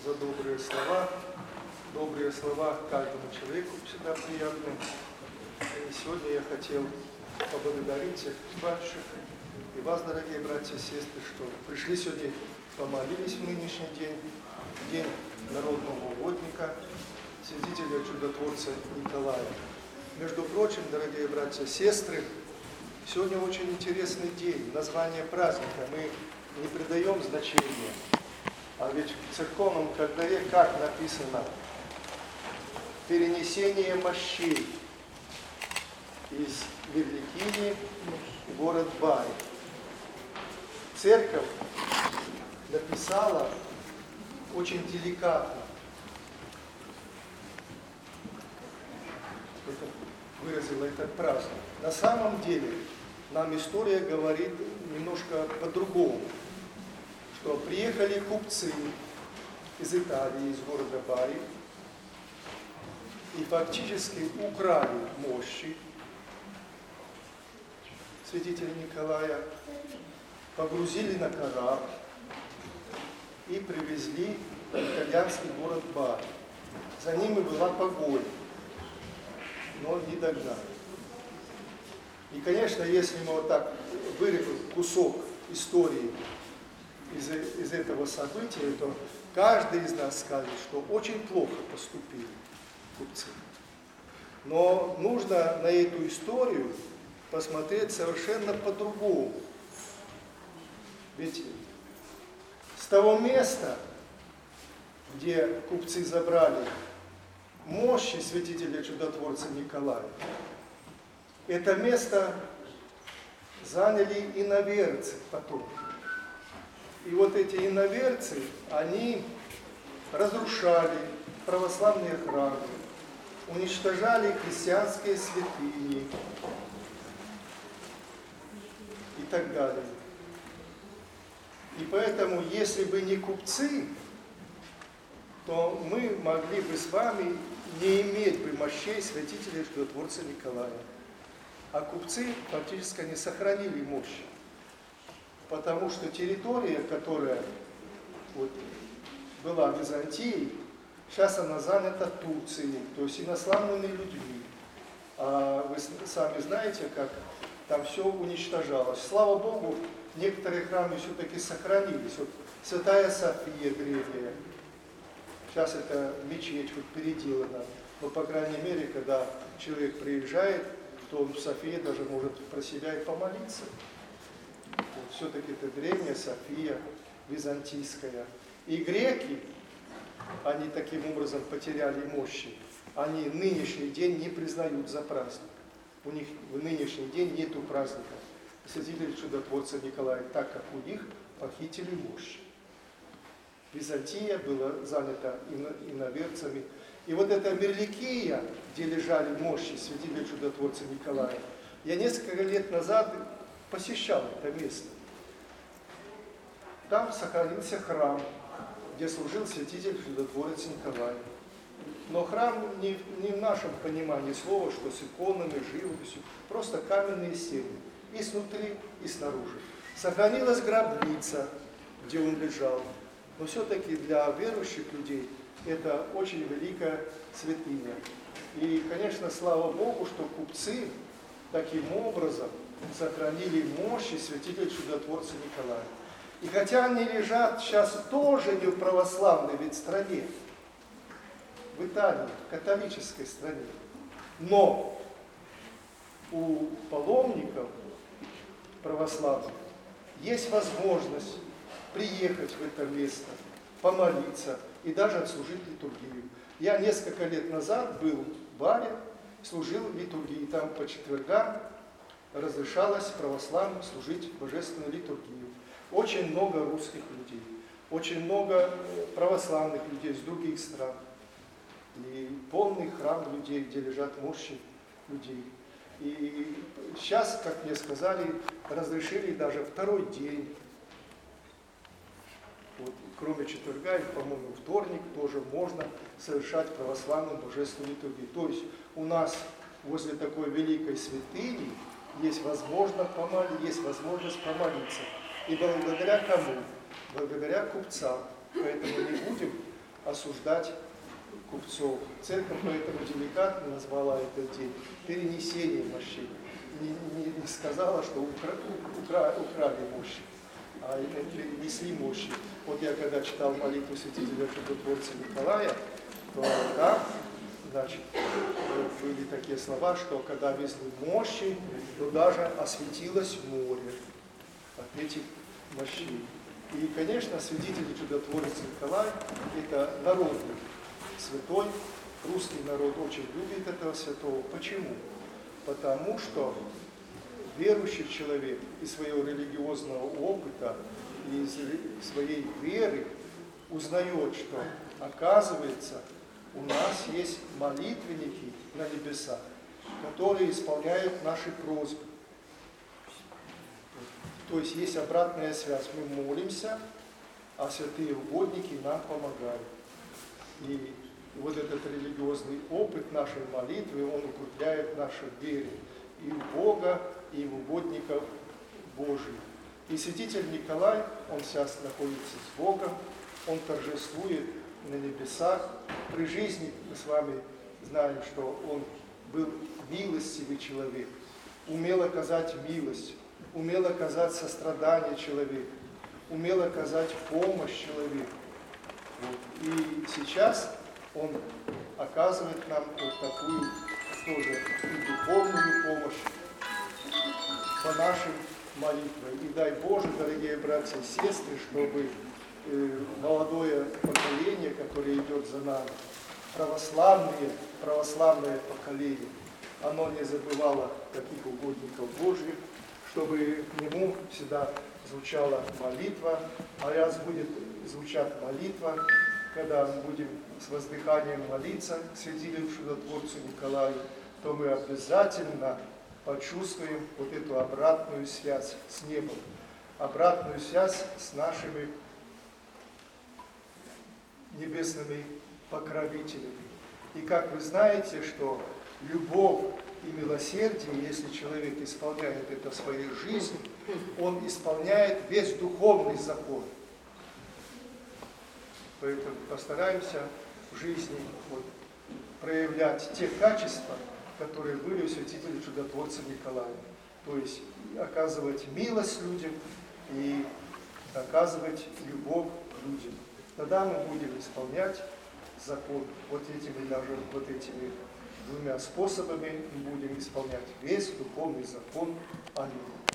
за добрые слова. Добрые слова каждому человеку всегда приятны. И сегодня я хотел поблагодарить всех батюшек и вас, дорогие братья и сестры, что пришли сегодня, помолились в нынешний день, день народного угодника, святителя чудотворца Николая. Между прочим, дорогие братья и сестры, сегодня очень интересный день, название праздника мы не придаем значения, а ведь в церковном календаре как написано? Перенесение мощей из Мирликини в город Бари. Церковь написала очень деликатно, выразила этот праздник. На самом деле нам история говорит немножко по-другому, что приехали купцы из Италии, из города Бари, и фактически украли мощи святителя Николая, погрузили на корабль и привезли в итальянский город Бари. За ними была погоня, но не догнали. И, конечно, если мы вот так вырежем кусок истории из этого события, то каждый из нас скажет, что очень плохо поступили купцы. Но нужно на эту историю посмотреть совершенно по-другому. Ведь с того места, где купцы забрали мощи святителя чудотворца Николая, это место заняли иноверцы потом. И вот эти иноверцы, они разрушали православные храмы, уничтожали христианские святыни и так далее. И поэтому, если бы не купцы, то мы могли бы с вами не иметь бы мощей святителя чудотворца Николая. А купцы фактически не сохранили мощь, потому что территория, которая вот была в Византии, сейчас она занята Турцией, то есть инославными людьми. А вы сами знаете, как там все уничтожалось. Слава Богу, некоторые храмы все-таки сохранились. Вот Святая София древняя, сейчас это мечеть вот переделана, но по крайней мере, когда человек приезжает, то он в Софии даже может про себя и помолиться. Вот, все-таки это древняя София, византийская. И греки, они таким образом потеряли мощи. Они нынешний день не признают за праздник. У них в нынешний день нету праздника святителя чудотворца Николая, так как у них похитили мощи. Византия была занята иноверцами. И вот эта Мирликия, где лежали мощи святителя чудотворца Николая, я несколько лет назад посещал это место. Там сохранился храм, где служил святитель чудотворец Николай. Но храм не в нашем понимании слова, что с иконами, живописью, просто каменные стены. И снутри, и снаружи. Сохранилась гробница, где он лежал. Но все-таки для верующих людей это очень великая святыня. И, конечно, слава Богу, что купцы таким образом сохранили мощи святителя чудотворца Николая. И хотя они лежат сейчас тоже не в православной ведь стране, в Италии, в католической стране, но у паломников православных есть возможность приехать в это место, помолиться и даже отслужить литургию. Я несколько лет назад был в Баре, служил литургии, там по четвергам разрешалось православным служить божественную литургию. Очень много русских людей, очень много православных людей из других стран. И полный храм людей, где лежат мощи людей. И сейчас, как мне сказали, разрешили даже второй день. Вот, кроме четверга, и, по-моему, вторник тоже можно совершать православную божественную литургию. То есть у нас возле такой великой святыни есть возможность помолиться. И благодаря кому? Благодаря купцам. Поэтому не будем осуждать купцов. Церковь поэтому деликатно назвала этот день перенесением мощей. Не сказала, что украли мощи, а перенесли мощи. Вот я когда читал молитву святителя чудотворца Николая, то там, значит, были такие слова, что когда везли мощи, то даже осветилось море от этих мощей. И, конечно, святитель чудотворец Николай – это народный святой. Русский народ очень любит этого святого. Почему? Потому что верующий человек из своего религиозного опыта, из своей веры узнает, что, оказывается, у нас есть молитвенники на небесах, которые исполняют наши просьбы. То есть есть обратная связь. Мы молимся, а святые угодники нам помогают. И вот этот религиозный опыт нашей молитвы, он укрепляет нашу веру и в Бога, и в угодников Божьих. И святитель Николай, он сейчас находится с Богом, он торжествует на небесах. При жизни мы с вами знаем, что он был милостивый человек, умел оказать милость, умел оказать сострадание человеку, умел оказать помощь человеку. Вот. И сейчас он оказывает нам вот такую тоже и духовную помощь по нашим молитвам. И дай Боже, дорогие братья и сестры, чтобы молодое поколение, которое идет за нами, православное поколение, оно не забывало таких угодников Божьих, чтобы к нему всегда звучала молитва, а раз будет звучать молитва, когда мы будем с воздыханием молиться к святителю чудотворцу Николаю, то мы обязательно почувствуем вот эту обратную связь с небом, обратную связь с нашими небесными покровителями. И как вы знаете, что любовь и милосердие, если человек исполняет это в своей жизни, он исполняет весь духовный закон. Поэтому постараемся в жизни проявлять те качества, которые были у святителя чудотворца Николая. То есть оказывать милость людям и оказывать любовь людям. Тогда мы будем исполнять закон. Вот этими двумя способами мы будем исполнять весь духовный закон. Аминь.